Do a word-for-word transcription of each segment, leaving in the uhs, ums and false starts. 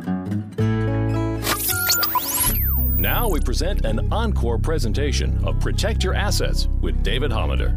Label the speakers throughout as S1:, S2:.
S1: Now we present an encore presentation of Protect Your Assets with David Hollander.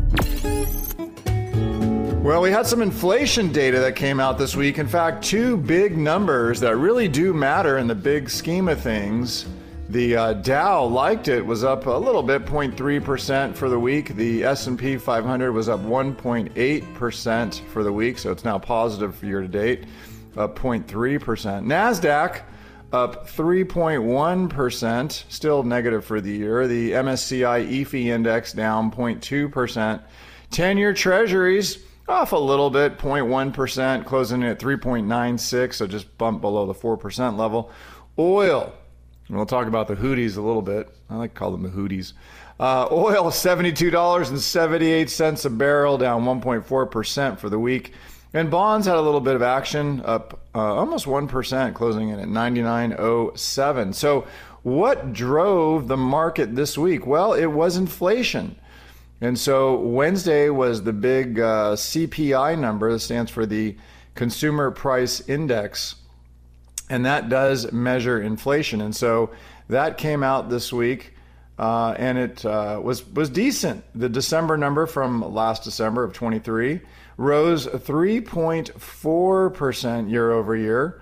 S2: Well, we had some inflation data that came out this week. In fact, two big numbers that really do matter in the big scheme of things. The uh, Dow liked it, was up a little bit, zero point three percent for the week. The S and P five hundred was up one point eight percent for the week, so it's now positive for year to date, up zero point three percent. NASDAQ up three point one percent, still negative for the year. The M S C I E F I index down zero point two percent. ten-year treasuries off a little bit, zero point one percent, closing at three point nine six, so just bumped below the four percent level. Oil. And we'll talk about the Houthis a little bit. I like to call them the Houthis. Uh, oil, seventy-two dollars and seventy-eight cents a barrel, down one point four percent for the week. And bonds had a little bit of action, up uh, almost one percent, closing in at ninety-nine oh seven. So what drove the market this week? Well, it was inflation. And so Wednesday was the big uh, C P I number, that stands for the Consumer Price Index. And that does measure inflation. And so that came out this week, uh, and it uh, was was decent. The December number from last December of twenty-three rose three point four percent year over year.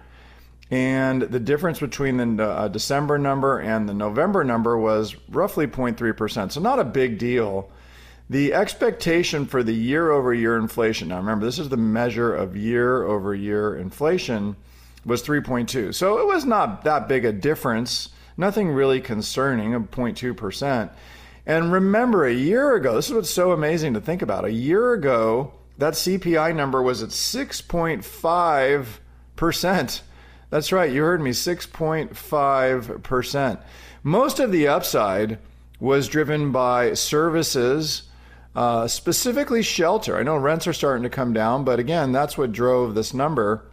S2: And the difference between the uh, December number and the November number was roughly zero point three percent. So not a big deal. The expectation for the year over year inflation, now remember, this is the measure of year over year inflation, was three point two. So it was not that big a difference, nothing really concerning, of zero point two percent. And remember, a year ago, this is what's so amazing to think about, a year ago, that C P I number was at six point five percent. That's right, you heard me, six point five percent. Most of the upside was driven by services, uh, specifically shelter. I know rents are starting to come down, but again, that's what drove this number.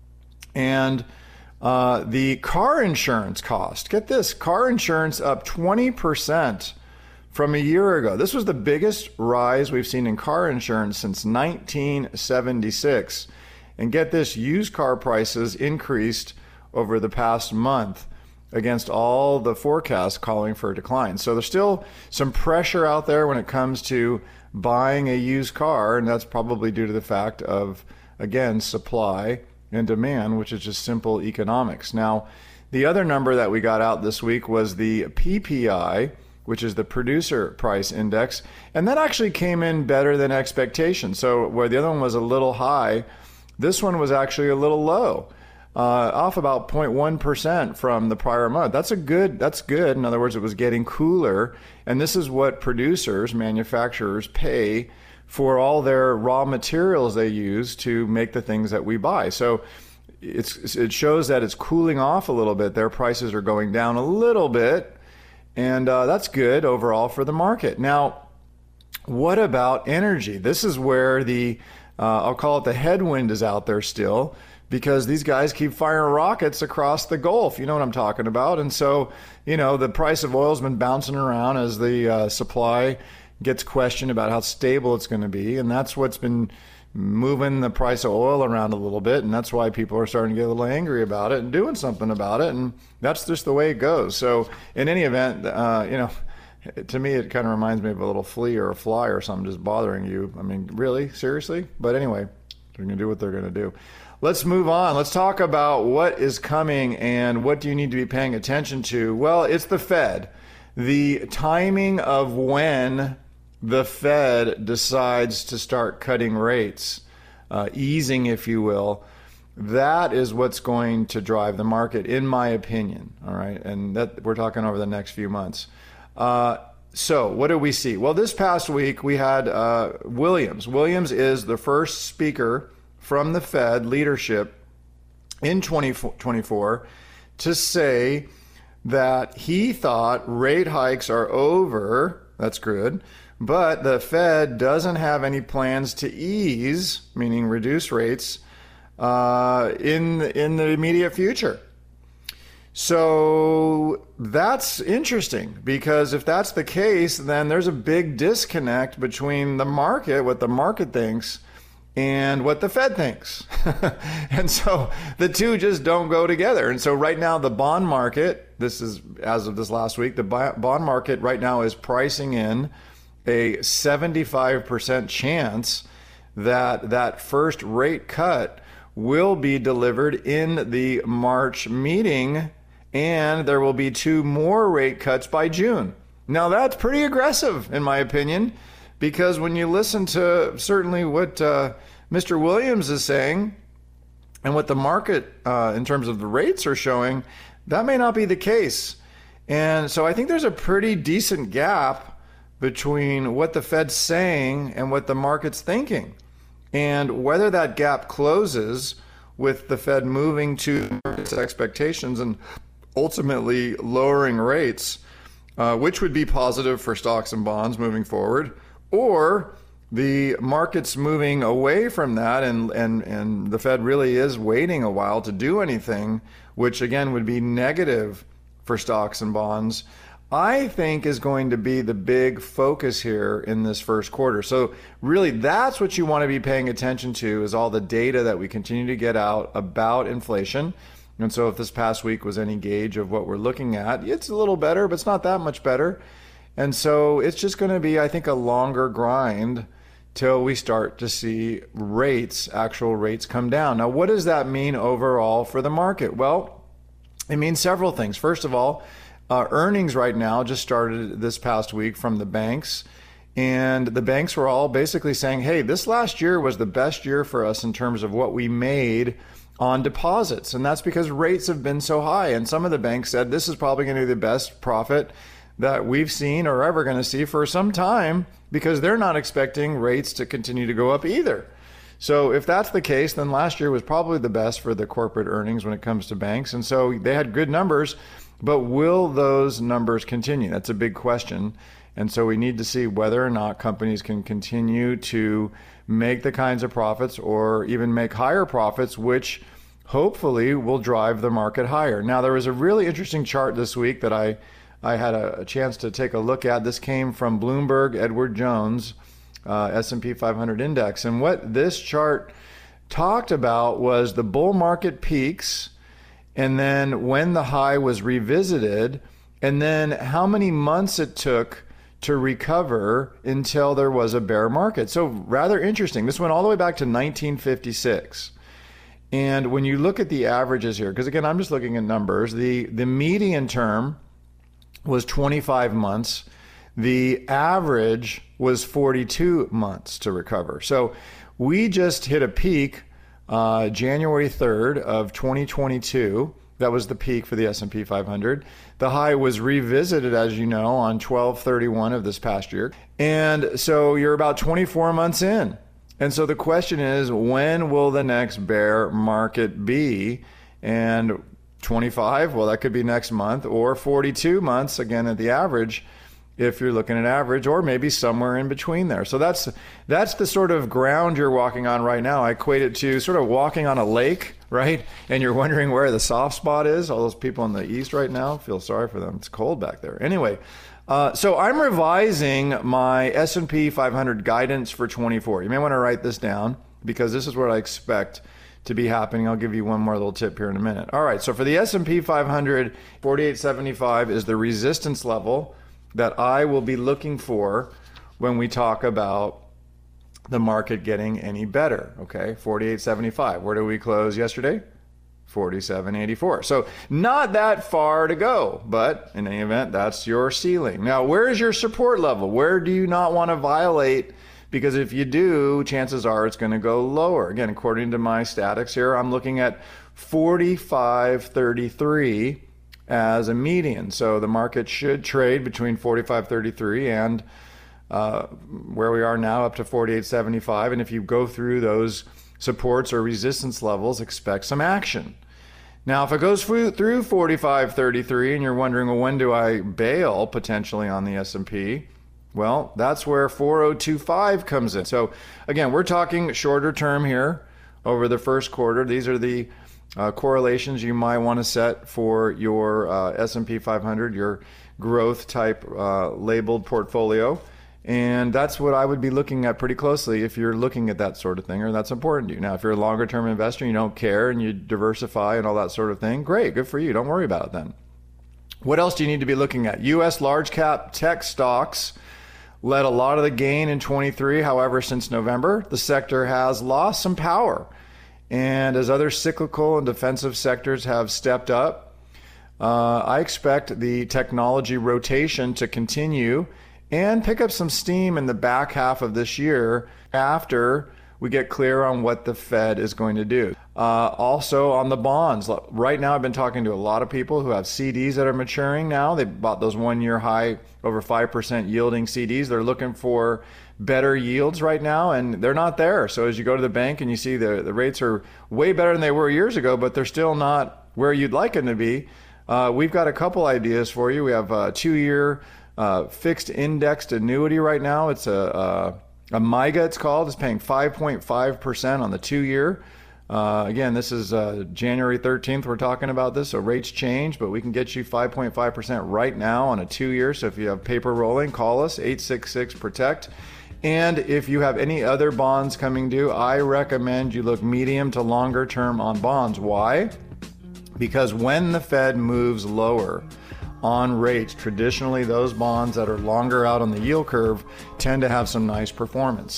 S2: And uh, the car insurance cost, get this, car insurance up twenty percent from a year ago. This was the biggest rise we've seen in car insurance since nineteen seventy-six. And get this, used car prices increased over the past month against all the forecasts calling for a decline. So there's still some pressure out there when it comes to buying a used car, and that's probably due to the fact of, again, supply and demand, which is just simple economics. Now, the other number that we got out this week was the P P I, which is the Producer Price Index, and that actually came in better than expectation. So where the other one was a little high, this one was actually a little low, uh, off about zero point one percent from the prior month. That's a good, that's good. In other words, it was getting cooler, and this is what producers, manufacturers pay for all their raw materials they use to make the things that we buy. So it's, it shows that it's cooling off a little bit. Their prices are going down a little bit, and uh, that's good overall for the market. Now, what about energy? This is where the, uh, I'll call it the headwind is out there still, because these guys keep firing rockets across the Gulf. You know what I'm talking about. And so, you know, the price of oil has been bouncing around as the uh, supply gets questioned about how stable it's going to be, and that's what's been moving the price of oil around a little bit, and that's why people are starting to get a little angry about it and doing something about it, and that's just the way it goes. So in any event, uh, you know, to me it kind of reminds me of a little flea or a fly or something just bothering you. I mean, really? Seriously? But anyway, they're going to do what they're going to do. Let's move on. Let's talk about what is coming and what do you need to be paying attention to. Well, it's the Fed. The timing of when the Fed decides to start cutting rates, uh, easing, if you will, that is what's going to drive the market, in my opinion. All right, and that we're talking over the next few months. Uh, so what do we see? Well, this past week we had uh, Williams. Williams is the first speaker from the Fed leadership in twenty twenty-four to say that he thought rate hikes are over. That's good. But the Fed doesn't have any plans to ease, meaning reduce rates, uh, in, in the immediate future. So that's interesting, because if that's the case, then there's a big disconnect between the market, what the market thinks, and what the Fed thinks. And so the two just don't go together. And so right now the bond market, this is as of this last week, the bond market right now is pricing in a seventy-five percent chance that that first rate cut will be delivered in the March meeting, and there will be two more rate cuts by June. Now that's pretty aggressive in my opinion, because when you listen to certainly what uh, Mister Williams is saying and what the market uh, in terms of the rates are showing, that may not be the case. And so I think there's a pretty decent gap between what the Fed's saying and what the market's thinking. And whether that gap closes with the Fed moving to its expectations and ultimately lowering rates, uh, which would be positive for stocks and bonds moving forward, or the market's moving away from that and, and, and the Fed really is waiting a while to do anything, which again would be negative for stocks and bonds, I think is going to be the big focus here in this first quarter. So really that's what you want to be paying attention to, is all the data that we continue to get out about inflation. And so if this past week was any gauge of what we're looking at, it's a little better, but it's not that much better. And so it's just going to be, I think, a longer grind till we start to see rates, actual rates come down. Now, what does that mean overall for the market? Well, it means several things. First of all, uh, earnings right now just started this past week from the banks. And the banks were all basically saying, hey, this last year was the best year for us in terms of what we made on deposits. And that's because rates have been so high. And some of the banks said this is probably going to be the best profit that we've seen or ever going to see for some time, because they're not expecting rates to continue to go up either. So if that's the case, then last year was probably the best for the corporate earnings when it comes to banks. And so they had good numbers, but will those numbers continue? That's a big question. And so we need to see whether or not companies can continue to make the kinds of profits or even make higher profits, which hopefully will drive the market higher. Now, there was a really interesting chart this week that I I had a, a chance to take a look at. This came from Bloomberg, Edward Jones, uh, S and P five hundred index. And what this chart talked about was the bull market peaks, and then when the high was revisited, and then how many months it took to recover until there was a bear market. So rather interesting. This went all the way back to nineteen fifty-six. And when you look at the averages here, because again, I'm just looking at numbers, the, the median term was twenty-five months. The average was forty-two months to recover. So we just hit a peak uh, January third of twenty twenty-two. That was the peak for the S and P five hundred. The high was revisited, as you know, on twelve thirty-one of this past year. And so you're about twenty-four months in. And so the question is, when will the next bear market be? And twenty-five, well, that could be next month, or forty-two months, again, at the average, if you're looking at average, or maybe somewhere in between there. So that's that's the sort of ground you're walking on right now. I equate it to sort of walking on a lake, right? And you're wondering where the soft spot is. All those people in the east right now, feel sorry for them. It's cold back there. Anyway, uh, so I'm revising my S and P five hundred guidance for twenty-four. You may want to write this down, because this is what I expect to be happening. I'll give you one more little tip here in a minute. All right, so for the S and P five hundred, forty-eight seventy-five is the resistance level that I will be looking for when we talk about the market getting any better, okay? forty-eight seventy-five. Where did we close yesterday? forty-seven eighty-four. So not that far to go, but in any event, that's your ceiling. Now, where is your support level? Where do you not want to violate? Because if you do, chances are it's going to go lower. Again, according to my statics here, I'm looking at forty-five thirty-three as a median. So the market should trade between forty-five thirty-three and uh, where we are now up to forty-eight seventy-five. And if you go through those supports or resistance levels, expect some action. Now, if it goes through forty-five thirty-three and you're wondering, well, when do I bail potentially on the S and P? Well, that's where four oh two five comes in. So again, we're talking shorter term here over the first quarter. These are the uh, correlations you might want to set for your uh, S and P five hundred, your growth type uh, labeled portfolio. And that's what I would be looking at pretty closely if you're looking at that sort of thing, or that's important to you. Now, if you're a longer term investor, you don't care and you diversify and all that sort of thing, great, good for you. Don't worry about it then. What else do you need to be looking at? U S large cap tech stocks led a lot of the gain in twenty-three. However, since November, the sector has lost some power. And as other cyclical and defensive sectors have stepped up, uh, I expect the technology rotation to continue and pick up some steam in the back half of this year after we get clear on what the Fed is going to do. Uh, also on the bonds, right now I've been talking to a lot of people who have C Ds that are maturing now. They bought those one-year high, over five percent yielding C Ds. They're looking for better yields right now, and they're not there. So as you go to the bank and you see the, the rates are way better than they were years ago, but they're still not where you'd like them to be. Uh, we've got a couple ideas for you. We have a two-year Uh, fixed indexed annuity right now. It's a, a, a MYGA, it's called. It's paying five point five percent on the two-year. Uh, again, this is uh, January thirteenth we're talking about this, so rates change, but we can get you five point five percent right now on a two-year. So if you have paper rolling, call us, eight six six protect. And if you have any other bonds coming due, I recommend you look medium to longer term on bonds. Why? Because when the Fed moves lower on rates, traditionally those bonds that are longer out on the yield curve tend to have some nice performance.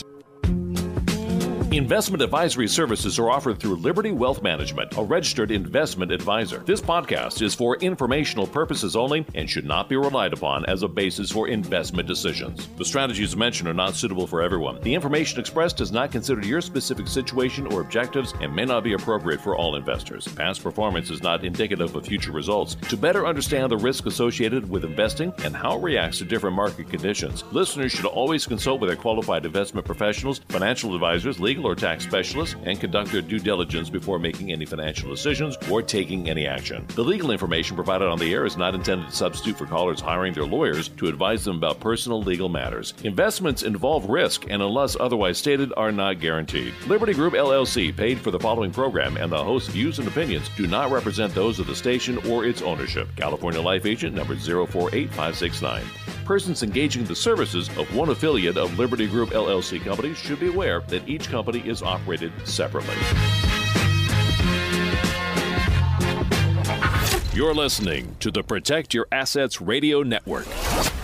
S1: Investment advisory services are offered through Liberty Wealth Management, a registered investment advisor. This podcast is for informational purposes only and should not be relied upon as a basis for investment decisions. The strategies mentioned are not suitable for everyone. The information expressed does not consider your specific situation or objectives and may not be appropriate for all investors. Past performance is not indicative of future results. To better understand the risk associated with investing and how it reacts to different market conditions, listeners should always consult with their qualified investment professionals, financial advisors, legal or tax specialists, and conduct their due diligence before making any financial decisions or taking any action. The legal information provided on the air is not intended to substitute for callers hiring their lawyers to advise them about personal legal matters. Investments involve risk and, unless otherwise stated, are not guaranteed. Liberty Group L L C paid for the following program, and the host's views and opinions do not represent those of the station or its ownership. California Life Agent number zero four eight five six nine. Persons engaging the services of one affiliate of Liberty Group L L C companies should be aware that each company is operated separately. You're listening to the Protect Your Assets Radio Network.